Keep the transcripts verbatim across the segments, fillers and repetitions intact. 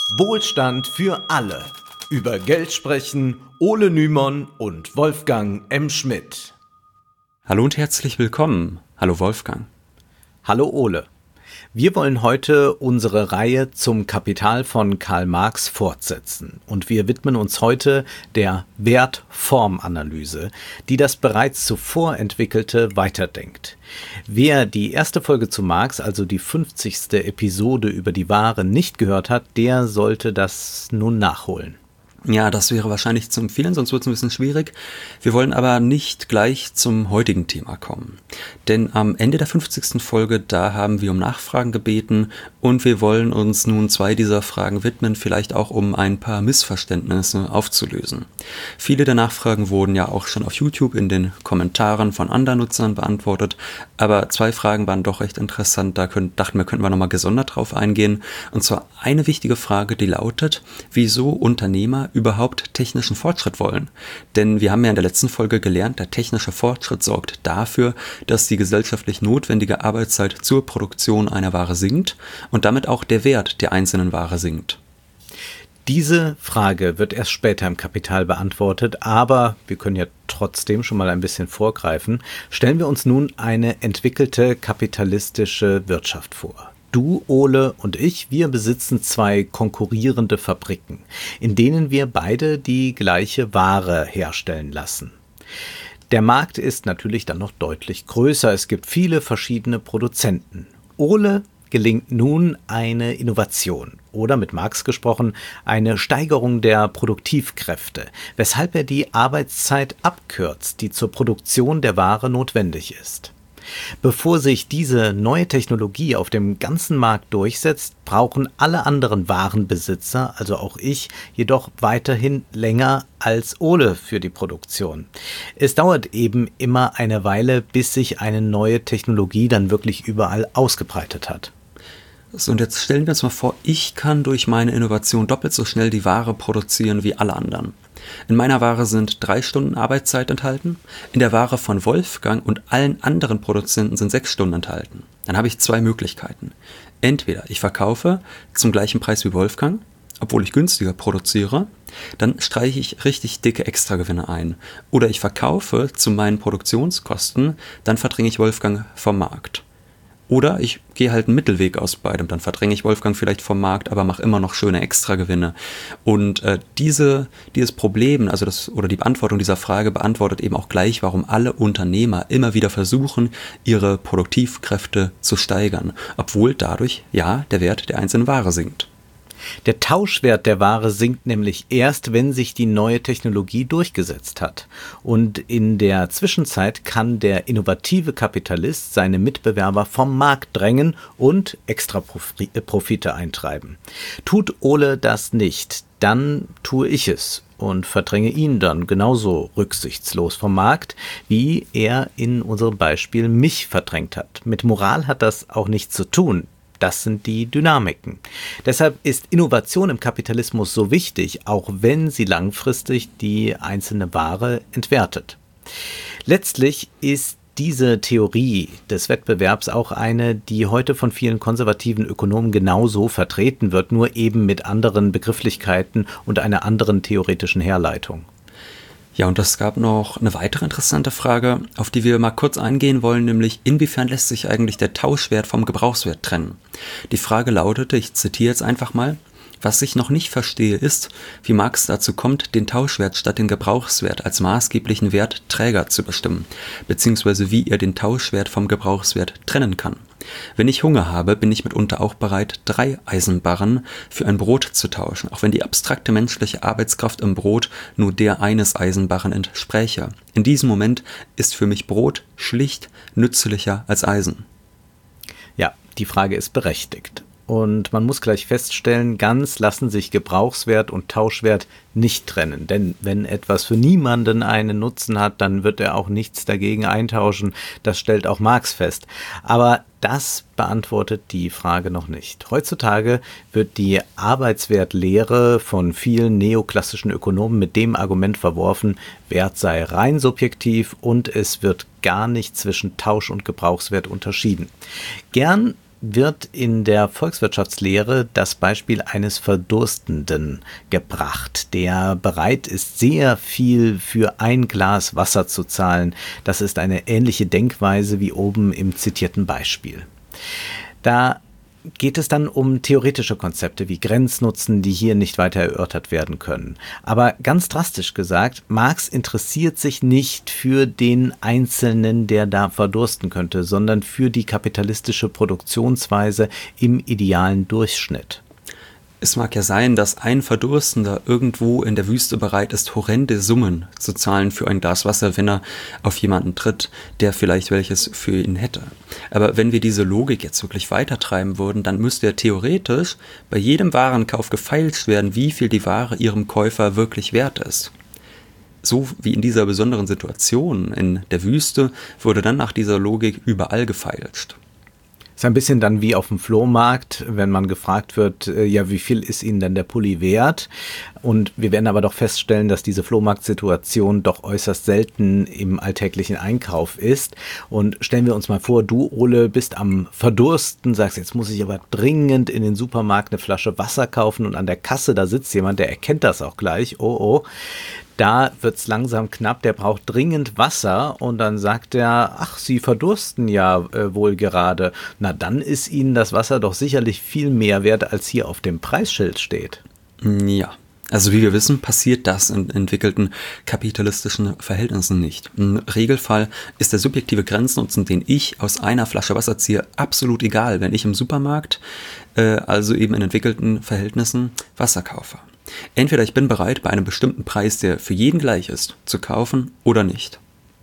Wohlstand für alle. Über Geld sprechen Ole Nymon und Wolfgang M. Schmidt. Hallo und herzlich willkommen. Hallo Wolfgang. Hallo Ole. Wir wollen heute unsere Reihe zum Kapital von Karl Marx fortsetzen und wir widmen uns heute der Wert-Form-Analyse, die das bereits zuvor entwickelte weiterdenkt. Wer die erste Folge zu Marx, also die fünfzigste Episode über die Ware, nicht gehört hat, der sollte das nun nachholen. Ja, das wäre wahrscheinlich zu empfehlen, sonst wird es ein bisschen schwierig. Wir wollen aber nicht gleich zum heutigen Thema kommen. Denn am Ende der fünfzigsten Folge, da haben wir um Nachfragen gebeten und wir wollen uns nun zwei dieser Fragen widmen, vielleicht auch um ein paar Missverständnisse aufzulösen. Viele der Nachfragen wurden ja auch schon auf YouTube in den Kommentaren von anderen Nutzern beantwortet, aber zwei Fragen waren doch recht interessant, da können, dachten wir, könnten wir nochmal gesondert drauf eingehen. Und zwar eine wichtige Frage, die lautet, wieso Unternehmer überhaupt technischen Fortschritt wollen. Denn wir haben ja in der letzten Folge gelernt, der technische Fortschritt sorgt dafür, dass die gesellschaftlich notwendige Arbeitszeit zur Produktion einer Ware sinkt und damit auch der Wert der einzelnen Ware sinkt. Diese Frage wird erst später im Kapital beantwortet, aber wir können ja trotzdem schon mal ein bisschen vorgreifen. Stellen wir uns nun eine entwickelte kapitalistische Wirtschaft vor. Du, Ole und ich, wir besitzen zwei konkurrierende Fabriken, in denen wir beide die gleiche Ware herstellen lassen. Der Markt ist natürlich dann noch deutlich größer. Es gibt viele verschiedene Produzenten. Ole gelingt nun eine Innovation oder mit Marx gesprochen eine Steigerung der Produktivkräfte, weshalb er die Arbeitszeit abkürzt, die zur Produktion der Ware notwendig ist. Bevor sich diese neue Technologie auf dem ganzen Markt durchsetzt, brauchen alle anderen Warenbesitzer, also auch ich, jedoch weiterhin länger als Ole für die Produktion. Es dauert eben immer eine Weile, bis sich eine neue Technologie dann wirklich überall ausgebreitet hat. So, und jetzt stellen wir uns mal vor, ich kann durch meine Innovation doppelt so schnell die Ware produzieren wie alle anderen. In meiner Ware sind drei Stunden Arbeitszeit enthalten, in der Ware von Wolfgang und allen anderen Produzenten sind sechs Stunden enthalten. Dann habe ich zwei Möglichkeiten. Entweder ich verkaufe zum gleichen Preis wie Wolfgang, obwohl ich günstiger produziere, dann streiche ich richtig dicke Extragewinne ein. Oder ich verkaufe zu meinen Produktionskosten, dann verdränge ich Wolfgang vom Markt. Oder ich gehe halt einen Mittelweg aus beidem, dann verdränge ich Wolfgang vielleicht vom Markt, aber mache immer noch schöne Extragewinne. Und äh, diese, dieses Problem, also das oder die Beantwortung dieser Frage beantwortet eben auch gleich, warum alle Unternehmer immer wieder versuchen, ihre Produktivkräfte zu steigern, obwohl dadurch ja der Wert der einzelnen Ware sinkt. Der Tauschwert der Ware sinkt nämlich erst, wenn sich die neue Technologie durchgesetzt hat. Und in der Zwischenzeit kann der innovative Kapitalist seine Mitbewerber vom Markt drängen und extra Profite eintreiben. Tut Ole das nicht, dann tue ich es und verdränge ihn dann genauso rücksichtslos vom Markt, wie er in unserem Beispiel mich verdrängt hat. Mit Moral hat das auch nichts zu tun. Das sind die Dynamiken. Deshalb ist Innovation im Kapitalismus so wichtig, auch wenn sie langfristig die einzelne Ware entwertet. Letztlich ist diese Theorie des Wettbewerbs auch eine, die heute von vielen konservativen Ökonomen genauso vertreten wird, nur eben mit anderen Begrifflichkeiten und einer anderen theoretischen Herleitung. Ja, und es gab noch eine weitere interessante Frage, auf die wir mal kurz eingehen wollen, nämlich inwiefern lässt sich eigentlich der Tauschwert vom Gebrauchswert trennen? Die Frage lautete, ich zitiere jetzt einfach mal, was ich noch nicht verstehe ist, wie Marx dazu kommt, den Tauschwert statt den Gebrauchswert als maßgeblichen Wertträger zu bestimmen, beziehungsweise wie er den Tauschwert vom Gebrauchswert trennen kann. Wenn ich Hunger habe, bin ich mitunter auch bereit, drei Eisenbarren für ein Brot zu tauschen, auch wenn die abstrakte menschliche Arbeitskraft im Brot nur der eines Eisenbarren entspräche. In diesem Moment ist für mich Brot schlicht nützlicher als Eisen. Ja, die Frage ist berechtigt. Und man muss gleich feststellen, ganz lassen sich Gebrauchswert und Tauschwert nicht trennen. Denn wenn etwas für niemanden einen Nutzen hat, dann wird er auch nichts dagegen eintauschen. Das stellt auch Marx fest. Aber das beantwortet die Frage noch nicht. Heutzutage wird die Arbeitswertlehre von vielen neoklassischen Ökonomen mit dem Argument verworfen, Wert sei rein subjektiv und es wird gar nicht zwischen Tausch- und Gebrauchswert unterschieden. Gern wird in der Volkswirtschaftslehre das Beispiel eines Verdurstenden gebracht, der bereit ist, sehr viel für ein Glas Wasser zu zahlen. Das ist eine ähnliche Denkweise wie oben im zitierten Beispiel. Da geht es dann um theoretische Konzepte wie Grenznutzen, die hier nicht weiter erörtert werden können. Aber ganz drastisch gesagt, Marx interessiert sich nicht für den Einzelnen, der da verdursten könnte, sondern für die kapitalistische Produktionsweise im idealen Durchschnitt. Es mag ja sein, dass ein Verdurstender irgendwo in der Wüste bereit ist, horrende Summen zu zahlen für ein Glas Wasser, wenn er auf jemanden tritt, der vielleicht welches für ihn hätte. Aber wenn wir diese Logik jetzt wirklich weitertreiben würden, dann müsste ja theoretisch bei jedem Warenkauf gefeilscht werden, wie viel die Ware ihrem Käufer wirklich wert ist. So wie in dieser besonderen Situation in der Wüste wurde dann nach dieser Logik überall gefeilscht. Ist ein bisschen dann wie auf dem Flohmarkt, wenn man gefragt wird, äh, ja, wie viel ist Ihnen denn der Pulli wert? Und wir werden aber doch feststellen, dass diese Flohmarktsituation doch äußerst selten im alltäglichen Einkauf ist. Und stellen wir uns mal vor, du, Ole, bist am Verdursten, sagst, jetzt muss ich aber dringend in den Supermarkt eine Flasche Wasser kaufen und an der Kasse, da sitzt jemand, der erkennt das auch gleich, oh, oh. Da wird's langsam knapp, der braucht dringend Wasser und dann sagt er, ach, Sie verdursten ja äh, wohl gerade. Na, dann ist Ihnen das Wasser doch sicherlich viel mehr wert, als hier auf dem Preisschild steht. Ja, also wie wir wissen, passiert das in entwickelten kapitalistischen Verhältnissen nicht. Im Regelfall ist der subjektive Grenznutzen, den ich aus einer Flasche Wasser ziehe, absolut egal, wenn ich im Supermarkt, äh, also eben in entwickelten Verhältnissen, Wasser kaufe. Entweder ich bin bereit, bei einem bestimmten Preis, der für jeden gleich ist, zu kaufen oder nicht.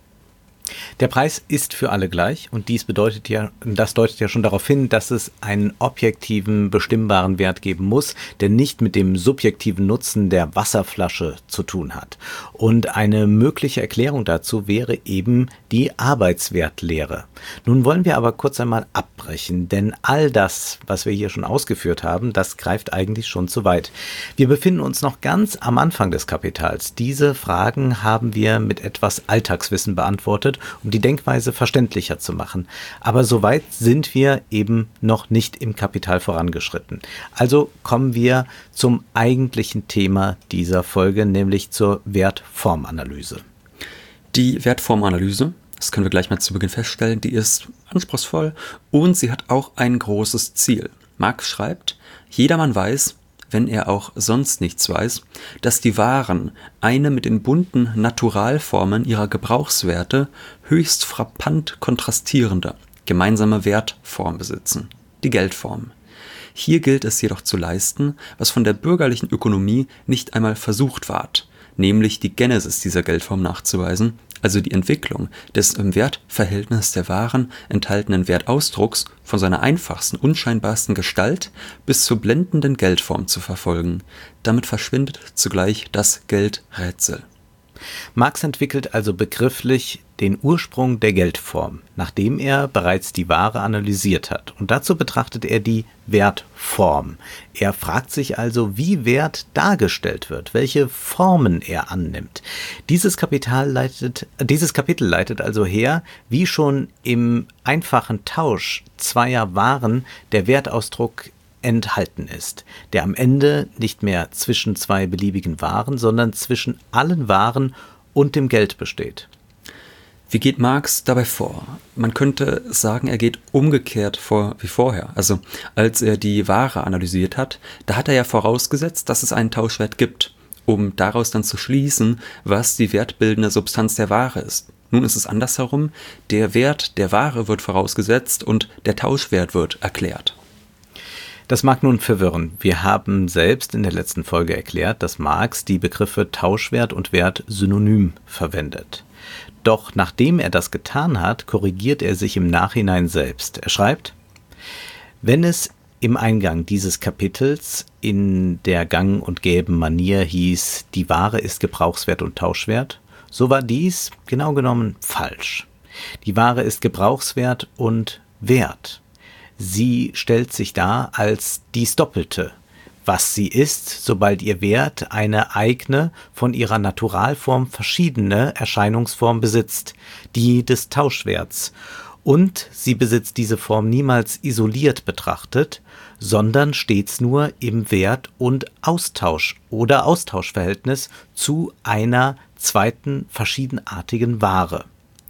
Der Preis ist für alle gleich und dies bedeutet ja, das deutet ja schon darauf hin, dass es einen objektiven, bestimmbaren Wert geben muss, der nicht mit dem subjektiven Nutzen der Wasserflasche zu tun hat. Und eine mögliche Erklärung dazu wäre eben die Arbeitswertlehre. Nun wollen wir aber kurz einmal abbrechen, denn all das, was wir hier schon ausgeführt haben, das greift eigentlich schon zu weit. Wir befinden uns noch ganz am Anfang des Kapitals. Diese Fragen haben wir mit etwas Alltagswissen beantwortet, um die Denkweise verständlicher zu machen. Aber so weit sind wir eben noch nicht im Kapital vorangeschritten. Also kommen wir zum eigentlichen Thema dieser Folge, nämlich zur Wertformanalyse. Die Wertformanalyse, das können wir gleich mal zu Beginn feststellen, die ist anspruchsvoll und sie hat auch ein großes Ziel. Marx schreibt, jedermann weiß, wenn er auch sonst nichts weiß, dass die Waren eine mit den bunten Naturalformen ihrer Gebrauchswerte höchst frappant kontrastierende, gemeinsame Wertform besitzen, die Geldform. Hier gilt es jedoch zu leisten, was von der bürgerlichen Ökonomie nicht einmal versucht ward, nämlich die Genesis dieser Geldform nachzuweisen, also die Entwicklung des im Wertverhältnis der Waren enthaltenen Wertausdrucks von seiner einfachsten, unscheinbarsten Gestalt bis zur blendenden Geldform zu verfolgen. Damit verschwindet zugleich das Geldrätsel. Marx entwickelt also begrifflich den Ursprung der Geldform, nachdem er bereits die Ware analysiert hat. Und dazu betrachtet er die Wertform. Er fragt sich also, wie Wert dargestellt wird, welche Formen er annimmt. Dieses Kapital leitet, dieses Kapitel leitet also her, wie schon im einfachen Tausch zweier Waren der Wertausdruck enthalten ist, der am Ende nicht mehr zwischen zwei beliebigen Waren, sondern zwischen allen Waren und dem Geld besteht. Wie geht Marx dabei vor? Man könnte sagen, er geht umgekehrt vor wie vorher. Also als er die Ware analysiert hat, da hat er ja vorausgesetzt, dass es einen Tauschwert gibt, um daraus dann zu schließen, was die wertbildende Substanz der Ware ist. Nun ist es andersherum, der Wert der Ware wird vorausgesetzt und der Tauschwert wird erklärt. Das mag nun verwirren. Wir haben selbst in der letzten Folge erklärt, dass Marx die Begriffe Tauschwert und Wert synonym verwendet. Doch nachdem er das getan hat, korrigiert er sich im Nachhinein selbst. Er schreibt, wenn es im Eingang dieses Kapitels in der gang- und gäben Manier hieß, die Ware ist Gebrauchswert und Tauschwert, so war dies genau genommen falsch. Die Ware ist Gebrauchswert und Wert. Sie stellt sich dar als dies Doppelte, was sie ist, sobald ihr Wert eine eigene, von ihrer Naturalform verschiedene Erscheinungsform besitzt, die des Tauschwerts, Und sie besitzt diese Form niemals isoliert betrachtet, sondern stets nur im Wert- und Austausch- oder Austauschverhältnis zu einer zweiten verschiedenartigen Ware.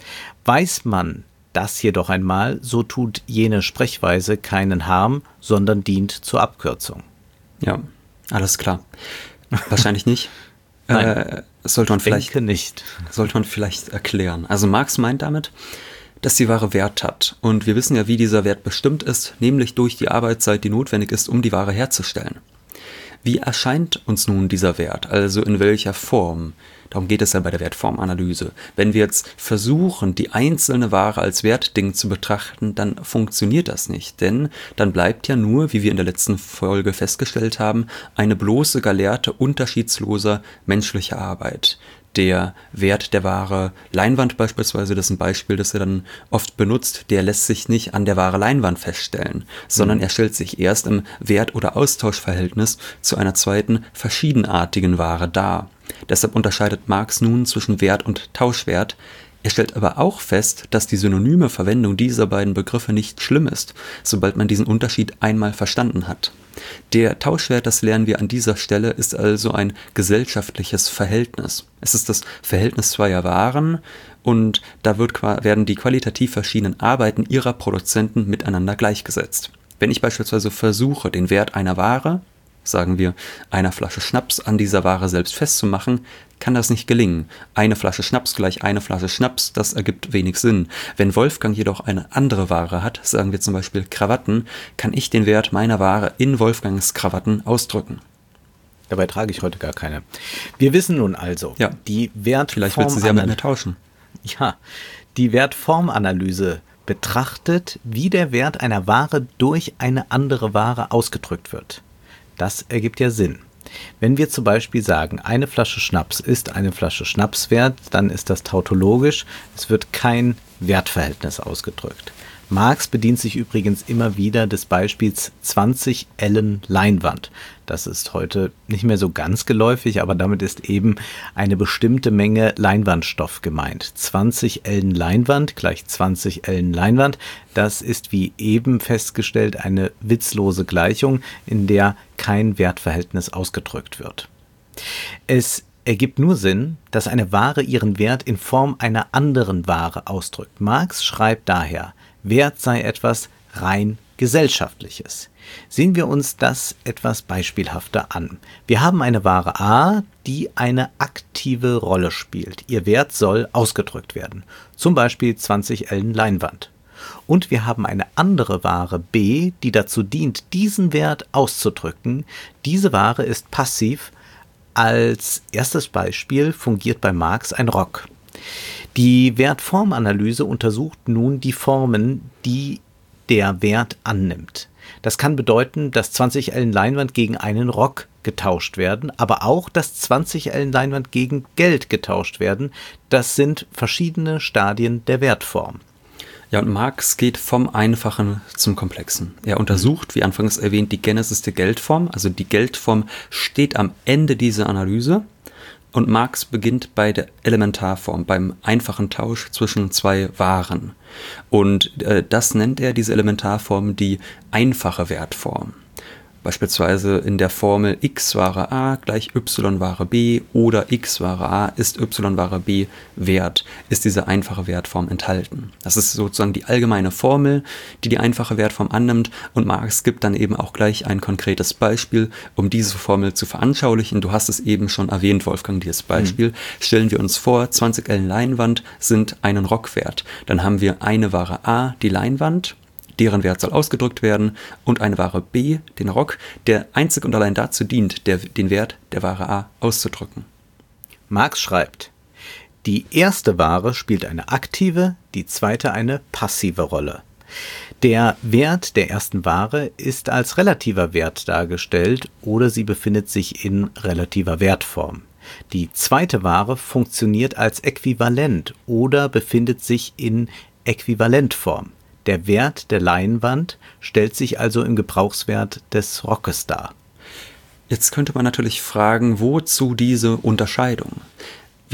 Weiß man das jedoch einmal, so tut jene Sprechweise keinen Harm, sondern dient zur Abkürzung. Ja, alles klar. Wahrscheinlich nicht. Nein, äh, sollte man ich denke vielleicht, nicht. sollte man vielleicht erklären. Also Marx meint damit, dass die Ware Wert hat. Und wir wissen ja, wie dieser Wert bestimmt ist, nämlich durch die Arbeitszeit, die notwendig ist, um die Ware herzustellen. Wie erscheint uns nun dieser Wert, also in welcher Form? Darum geht es ja bei der Wertformanalyse. Wenn wir jetzt versuchen, die einzelne Ware als Wertding zu betrachten, dann funktioniert das nicht. Denn dann bleibt ja nur, wie wir in der letzten Folge festgestellt haben, eine bloße Gelehrte unterschiedsloser menschlicher Arbeit. Der Wert der Ware Leinwand beispielsweise, das ist ein Beispiel, das er dann oft benutzt, der lässt sich nicht an der Ware Leinwand feststellen, sondern er stellt sich erst im Wert- oder Austauschverhältnis zu einer zweiten verschiedenartigen Ware dar. Deshalb unterscheidet Marx nun zwischen Wert und Tauschwert. Er stellt aber auch fest, dass die synonyme Verwendung dieser beiden Begriffe nicht schlimm ist, sobald man diesen Unterschied einmal verstanden hat. Der Tauschwert, das lernen wir an dieser Stelle, ist also ein gesellschaftliches Verhältnis. Es ist das Verhältnis zweier Waren und da wird, werden die qualitativ verschiedenen Arbeiten ihrer Produzenten miteinander gleichgesetzt. Wenn ich beispielsweise versuche, den Wert einer Ware, sagen wir, einer Flasche Schnaps an dieser Ware selbst festzumachen, kann das nicht gelingen. Eine Flasche Schnaps gleich eine Flasche Schnaps, das ergibt wenig Sinn. Wenn Wolfgang jedoch eine andere Ware hat, sagen wir zum Beispiel Krawatten, kann ich den Wert meiner Ware in Wolfgangs Krawatten ausdrücken. Dabei trage ich heute gar keine. Wir wissen nun also, ja, die Wertform... Vielleicht willst du sie ja mit mir tauschen. Ja, die Wertformanalyse betrachtet, wie der Wert einer Ware durch eine andere Ware ausgedrückt wird. Das ergibt ja Sinn. Wenn wir zum Beispiel sagen, eine Flasche Schnaps ist eine Flasche Schnaps wert, dann ist das tautologisch. Es wird kein Wertverhältnis ausgedrückt. Marx bedient sich übrigens immer wieder des Beispiels zwanzig Ellen Leinwand. Das ist heute nicht mehr so ganz geläufig, aber damit ist eben eine bestimmte Menge Leinwandstoff gemeint. zwanzig Ellen Leinwand gleich zwanzig Ellen Leinwand. Das ist wie eben festgestellt eine witzlose Gleichung, in der kein Wertverhältnis ausgedrückt wird. Es ergibt nur Sinn, dass eine Ware ihren Wert in Form einer anderen Ware ausdrückt. Marx schreibt daher, Wert sei etwas rein Gesellschaftliches. Sehen wir uns das etwas beispielhafter an. Wir haben eine Ware A, die eine aktive Rolle spielt. Ihr Wert soll ausgedrückt werden. Zum Beispiel zwanzig Ellen Leinwand. Und wir haben eine andere Ware B, die dazu dient, diesen Wert auszudrücken. Diese Ware ist passiv. Als erstes Beispiel fungiert bei Marx ein Rock. Die Wertformanalyse untersucht nun die Formen, die der Wert annimmt. Das kann bedeuten, dass zwanzig Ellen Leinwand gegen einen Rock getauscht werden, aber auch, dass zwanzig Ellen Leinwand gegen Geld getauscht werden. Das sind verschiedene Stadien der Wertform. Ja, und Marx geht vom Einfachen zum Komplexen. Er untersucht, wie anfangs erwähnt, die Genesis der Geldform. Also die Geldform steht am Ende dieser Analyse. Und Marx beginnt bei der Elementarform, beim einfachen Tausch zwischen zwei Waren. Und äh, das nennt er, diese Elementarform, die einfache Wertform. Beispielsweise in der Formel x Ware A gleich y Ware B oder x Ware A ist y Ware B wert, ist diese einfache Wertform enthalten. Das ist sozusagen die allgemeine Formel, die die einfache Wertform annimmt, und Marx gibt dann eben auch gleich ein konkretes Beispiel, um diese Formel zu veranschaulichen. Du hast es eben schon erwähnt, Wolfgang, dieses Beispiel. Mhm. Stellen wir uns vor, zwanzig Ellen Leinwand sind einen Rock wert. Dann haben wir eine Ware A, die Leinwand, deren Wert soll ausgedrückt werden, und eine Ware B, den Rock, der einzig und allein dazu dient, der, den Wert der Ware A auszudrücken. Marx schreibt, die erste Ware spielt eine aktive, die zweite eine passive Rolle. Der Wert der ersten Ware ist als relativer Wert dargestellt oder sie befindet sich in relativer Wertform. Die zweite Ware funktioniert als Äquivalent oder befindet sich in Äquivalentform. Der Wert der Leinwand stellt sich also im Gebrauchswert des Rockes dar. Jetzt könnte man natürlich fragen, wozu diese Unterscheidung? Wir haben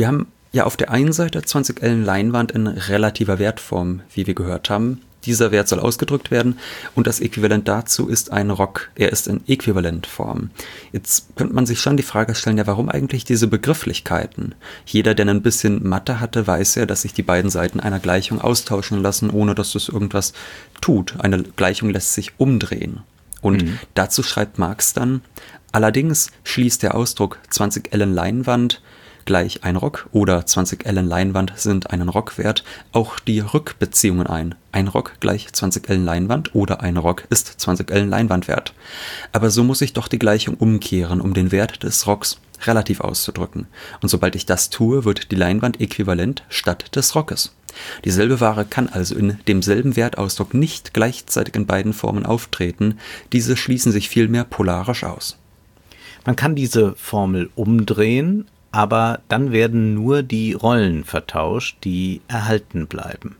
Ja, auf der einen Seite zwanzig Ellen Leinwand in relativer Wertform, wie wir gehört haben. Dieser Wert soll ausgedrückt werden und das Äquivalent dazu ist ein Rock. Er ist in Äquivalentform. Jetzt könnte man sich schon die Frage stellen, ja, warum eigentlich diese Begrifflichkeiten? Jeder, der ein bisschen Mathe hatte, weiß ja, dass sich die beiden Seiten einer Gleichung austauschen lassen, ohne dass das irgendwas tut. Eine Gleichung lässt sich umdrehen. Und mhm. dazu schreibt Marx dann, allerdings schließt der Ausdruck zwanzig Ellen Leinwand gleich ein Rock oder zwanzig Ellen Leinwand sind einen Rockwert auch die Rückbeziehungen ein. Ein Rock gleich zwanzig Ellen Leinwand oder ein Rock ist zwanzig Ellen Leinwand wert. Aber so muss ich doch die Gleichung umkehren, um den Wert des Rocks relativ auszudrücken. Und sobald ich das tue, wird die Leinwand äquivalent statt des Rockes. Dieselbe Ware kann also in demselben Wertausdruck nicht gleichzeitig in beiden Formen auftreten. Diese schließen sich vielmehr polarisch aus. Man kann diese Formel umdrehen, aber dann werden nur die Rollen vertauscht, die erhalten bleiben.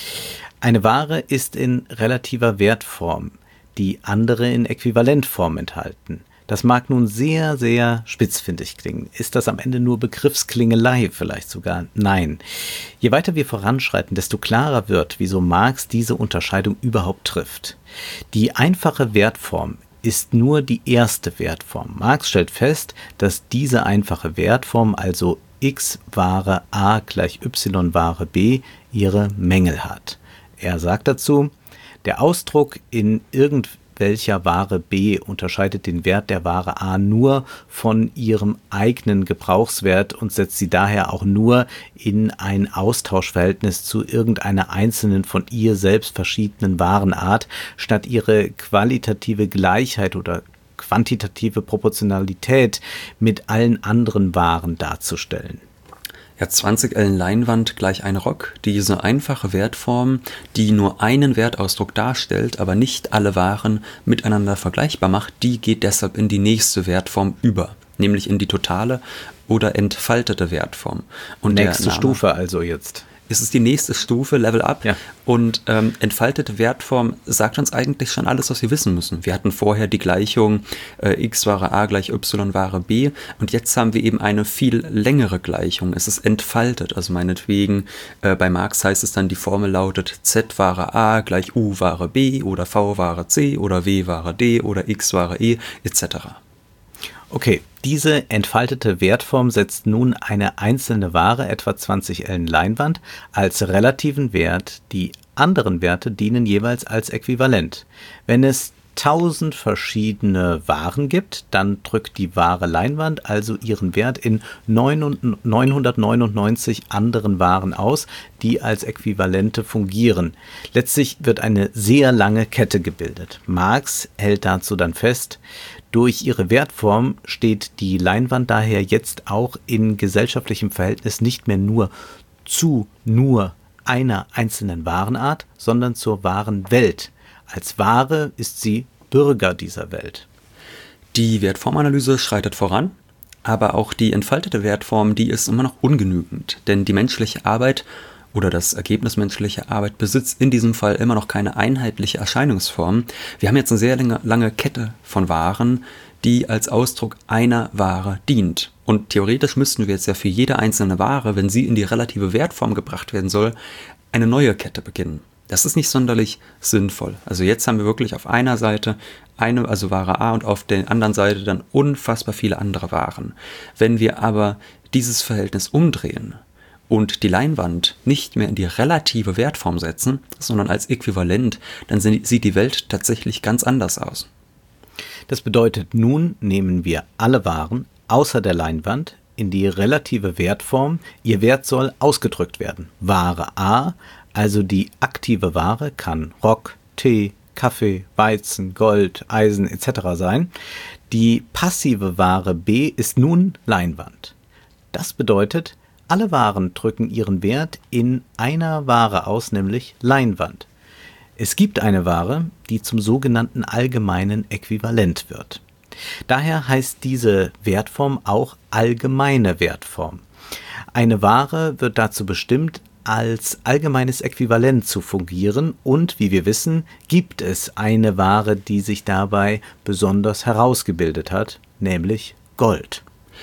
Eine Ware ist in relativer Wertform, die andere in Äquivalentform enthalten. Das mag nun sehr, sehr spitzfindig klingen. Ist das am Ende nur Begriffsklingelei? Vielleicht sogar nein. Je weiter wir voranschreiten, desto klarer wird, wieso Marx diese Unterscheidung überhaupt trifft. Die einfache Wertform ist nur die erste Wertform. Marx stellt fest, dass diese einfache Wertform, also x Ware a gleich y Ware b, ihre Mängel hat. Er sagt dazu, der Ausdruck in irgendwelcher Ware b unterscheidet den Wert der Ware a nur von ihrem eigenen Gebrauchswert und setzt sie daher auch nur in ein Austauschverhältnis zu irgendeiner einzelnen von ihr selbst verschiedenen Warenart, statt ihre qualitative Gleichheit oder quantitative Proportionalität mit allen anderen Waren darzustellen. Ja, zwanzig Ellen Leinwand gleich ein Rock, diese einfache Wertform, die nur einen Wertausdruck darstellt, aber nicht alle Waren miteinander vergleichbar macht, die geht deshalb in die nächste Wertform über, nämlich in die totale oder entfaltete Wertform. Und nächste Name, Stufe also jetzt. Es ist die nächste Stufe, Level Up. Ja. Und ähm, entfaltete Wertform sagt uns eigentlich schon alles, was wir wissen müssen. Wir hatten vorher die Gleichung äh, x Ware a gleich y Ware b. Und jetzt haben wir eben eine viel längere Gleichung. Es ist entfaltet. Also meinetwegen, äh, bei Marx heißt es dann, die Formel lautet z Ware a gleich u Ware b oder v Ware c oder w Ware d oder x Ware e et cetera. Okay, diese entfaltete Wertform setzt nun eine einzelne Ware, etwa zwanzig Ellen Leinwand, als relativen Wert. Die anderen Werte dienen jeweils als Äquivalent. Wenn es tausend verschiedene Waren gibt, dann drückt die Ware Leinwand also ihren Wert in neunhundertneunundneunzig anderen Waren aus, die als Äquivalente fungieren. Letztlich wird eine sehr lange Kette gebildet. Marx hält dazu dann fest, durch ihre Wertform steht die Leinwand daher jetzt auch in gesellschaftlichem Verhältnis nicht mehr nur zu nur einer einzelnen Warenart, sondern zur wahren Welt. Als Ware ist sie Bürger dieser Welt. Die Wertformanalyse schreitet voran, aber auch die entfaltete Wertform, die ist immer noch ungenügend, denn die menschliche Arbeit oder das Ergebnis menschlicher Arbeit besitzt in diesem Fall immer noch keine einheitliche Erscheinungsform. Wir haben jetzt eine sehr lange, lange Kette von Waren, die als Ausdruck einer Ware dient. Und theoretisch müssten wir jetzt ja für jede einzelne Ware, wenn sie in die relative Wertform gebracht werden soll, eine neue Kette beginnen. Das ist nicht sonderlich sinnvoll. Also jetzt haben wir wirklich auf einer Seite eine, also Ware A, und auf der anderen Seite dann unfassbar viele andere Waren. Wenn wir aber dieses Verhältnis umdrehen und die Leinwand nicht mehr in die relative Wertform setzen, sondern als Äquivalent, dann sieht die Welt tatsächlich ganz anders aus. Das bedeutet, nun nehmen wir alle Waren außer der Leinwand in die relative Wertform. Ihr Wert soll ausgedrückt werden. Ware A, also die aktive Ware, kann Rock, Tee, Kaffee, Weizen, Gold, Eisen et cetera sein. Die passive Ware B ist nun Leinwand. Das bedeutet, alle Waren drücken ihren Wert in einer Ware aus, nämlich Leinwand. Es gibt eine Ware, die zum sogenannten allgemeinen Äquivalent wird. Daher heißt diese Wertform auch allgemeine Wertform. Eine Ware wird dazu bestimmt, als allgemeines Äquivalent zu fungieren und, wie wir wissen, gibt es eine Ware, die sich dabei besonders herausgebildet hat, nämlich Gold.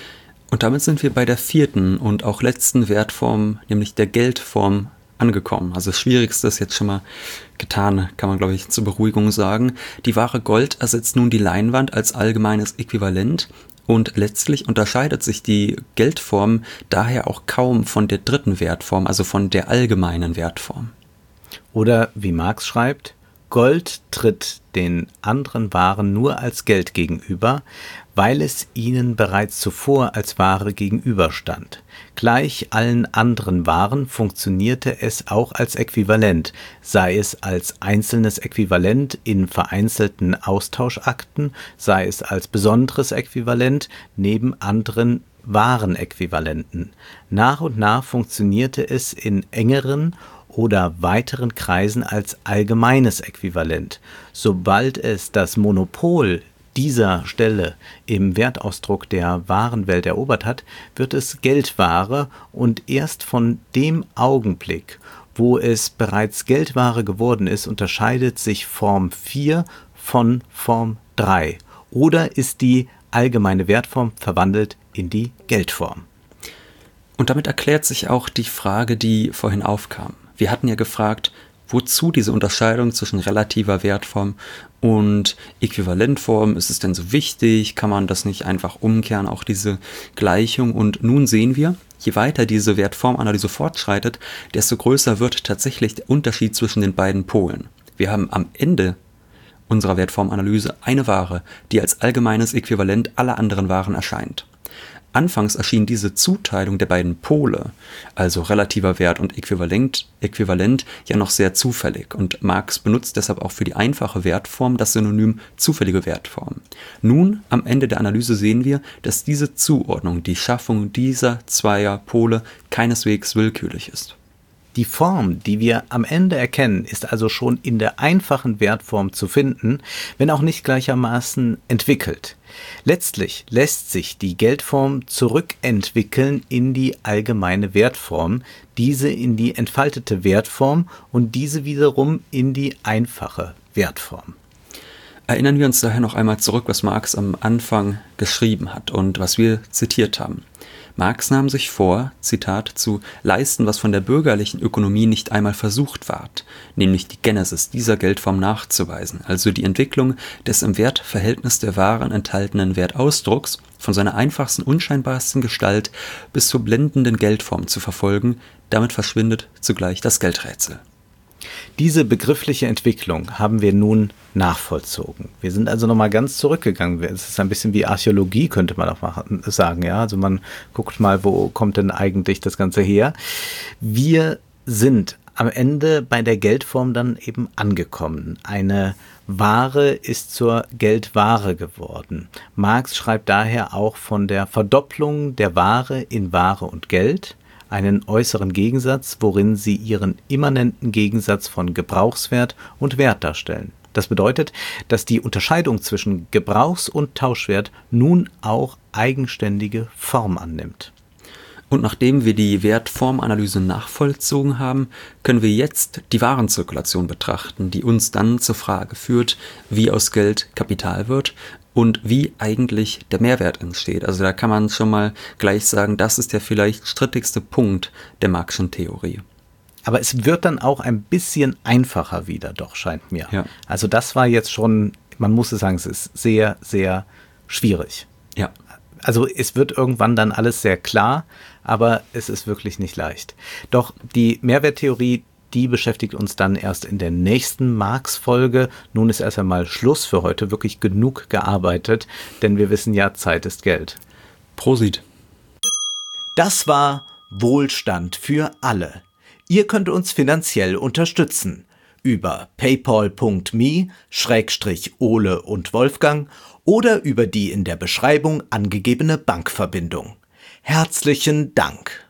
Und damit sind wir bei der vierten und auch letzten Wertform, nämlich der Geldform, angekommen. Also das Schwierigste ist jetzt schon mal getan, kann man, glaube ich, zur Beruhigung sagen. Die Ware Gold ersetzt nun die Leinwand als allgemeines Äquivalent und letztlich unterscheidet sich die Geldform daher auch kaum von der dritten Wertform, also von der allgemeinen Wertform. Oder wie Marx schreibt, Gold tritt den anderen Waren nur als Geld gegenüber, weil es ihnen bereits zuvor als Ware gegenüberstand. Gleich allen anderen Waren funktionierte es auch als Äquivalent, sei es als einzelnes Äquivalent in vereinzelten Austauschakten, sei es als besonderes Äquivalent neben anderen Warenäquivalenten. Nach und nach funktionierte es in engeren oder weiteren Kreisen als allgemeines Äquivalent. Sobald es das Monopol dieser Stelle im Wertausdruck der Warenwelt erobert hat, wird es Geldware und erst von dem Augenblick, wo es bereits Geldware geworden ist, unterscheidet sich Form vier von Form drei oder ist die allgemeine Wertform verwandelt in die Geldform. Und damit erklärt sich auch die Frage, die vorhin aufkam. Wir hatten ja gefragt, wozu diese Unterscheidung zwischen relativer Wertform und Äquivalentform, ist es denn so wichtig, kann man das nicht einfach umkehren, auch diese Gleichung? Und nun sehen wir, je weiter diese Wertformanalyse fortschreitet, desto größer wird tatsächlich der Unterschied zwischen den beiden Polen. Wir haben am Ende unserer Wertformanalyse eine Ware, die als allgemeines Äquivalent aller anderen Waren erscheint. Anfangs erschien diese Zuteilung der beiden Pole, also relativer Wert und Äquivalent, Äquivalent, ja noch sehr zufällig und Marx benutzt deshalb auch für die einfache Wertform das Synonym zufällige Wertform. Nun, am Ende der Analyse sehen wir, dass diese Zuordnung, die Schaffung dieser zweier Pole keineswegs willkürlich ist. Die Form, die wir am Ende erkennen, ist also schon in der einfachen Wertform zu finden, wenn auch nicht gleichermaßen entwickelt. Letztlich lässt sich die Geldform zurückentwickeln in die allgemeine Wertform, diese in die entfaltete Wertform und diese wiederum in die einfache Wertform. Erinnern wir uns daher noch einmal zurück, was Marx am Anfang geschrieben hat und was wir zitiert haben. Marx nahm sich vor, Zitat, zu leisten, was von der bürgerlichen Ökonomie nicht einmal versucht ward, nämlich die Genesis dieser Geldform nachzuweisen, also die Entwicklung des im Wertverhältnis der Waren enthaltenen Wertausdrucks von seiner einfachsten, unscheinbarsten Gestalt bis zur blendenden Geldform zu verfolgen, damit verschwindet zugleich das Geldrätsel. Diese begriffliche Entwicklung haben wir nun nachvollzogen. Wir sind also nochmal ganz zurückgegangen. Es ist ein bisschen wie Archäologie, könnte man auch mal sagen. Ja? Also man guckt mal, wo kommt denn eigentlich das Ganze her. Wir sind am Ende bei der Geldform dann eben angekommen. Eine Ware ist zur Geldware geworden. Marx schreibt daher auch von der Verdopplung der Ware in Ware und Geld, einen äußeren Gegensatz, worin sie ihren immanenten Gegensatz von Gebrauchswert und Wert darstellen. Das bedeutet, dass die Unterscheidung zwischen Gebrauchs- und Tauschwert nun auch eigenständige Form annimmt. Und nachdem wir die Wertformanalyse nachvollzogen haben, können wir jetzt die Warenzirkulation betrachten, die uns dann zur Frage führt, wie aus Geld Kapital wird und wie eigentlich der Mehrwert entsteht. Also da kann man schon mal gleich sagen, das ist der vielleicht strittigste Punkt der Marxischen Theorie. Aber es wird dann auch ein bisschen einfacher wieder, doch, scheint mir. Ja. Also das war jetzt schon, man muss es sagen, es ist sehr, sehr schwierig. Ja. Also es wird irgendwann dann alles sehr klar, aber es ist wirklich nicht leicht. Doch die Mehrwerttheorie, die beschäftigt uns dann erst in der nächsten Marx-Folge. Nun ist erst einmal Schluss für heute, wirklich genug gearbeitet, denn wir wissen ja, Zeit ist Geld. Prosit. Das war Wohlstand für alle. Ihr könnt uns finanziell unterstützen über paypal punkt me Schrägstrich Ole und Wolfgang oder über die in der Beschreibung angegebene Bankverbindung. Herzlichen Dank!